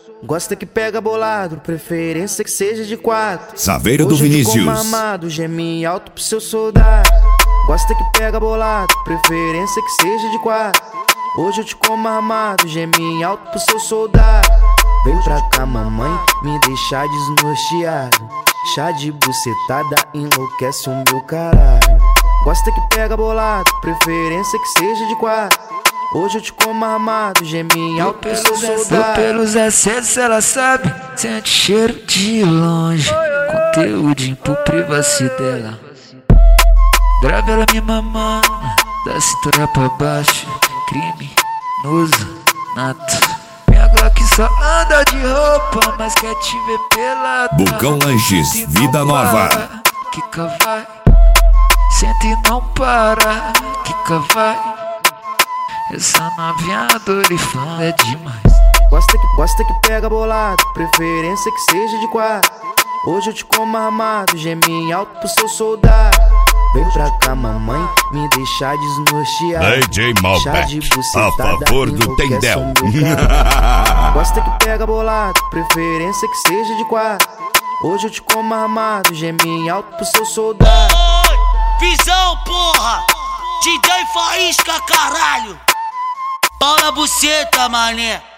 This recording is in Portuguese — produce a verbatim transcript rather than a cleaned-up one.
Gosta que pega bolado, preferência que seja de quatro. Saveiro do Vinícius. Hoje eu te como armado, geme alto pro seu soldado. Gosta que pega bolado, preferência que seja de quatro. Hoje eu te como armado, geme alto pro seu soldado. Vem pra cá, mamãe, me deixar desnorteado. Chá de bucetada enlouquece o meu caralho. Gosta que pega bolado, preferência que seja de quatro. Hoje eu te como armado, geme alto pro seu soldado. Pelos acessos ela sabe, sente cheiro de longe. Conteúdo pro privacidade dela. Grave ela me mamando, da cintura pra baixo. Criminoso, nato. Minha Glock só anda de roupa, mas quer te ver pelada. Bucão Lanches, vida nova. Kika vai, senta e não para. Kika vai, essa novinha dorifã é demais. Gosta que, gosta que pega bolado, preferência que seja de quatro. Hoje eu te como armado, geme alto pro seu soldado. Vem pra cá, mamãe, me deixar desnorteado. D J Malbec, a favor do Tendel. Gosta que pega bolado, preferência que seja de quatro. Hoje eu te como armado, geme alto pro seu soldado. Oi, visão, porra! D J Faísca, caralho! Pau na buceta, mané!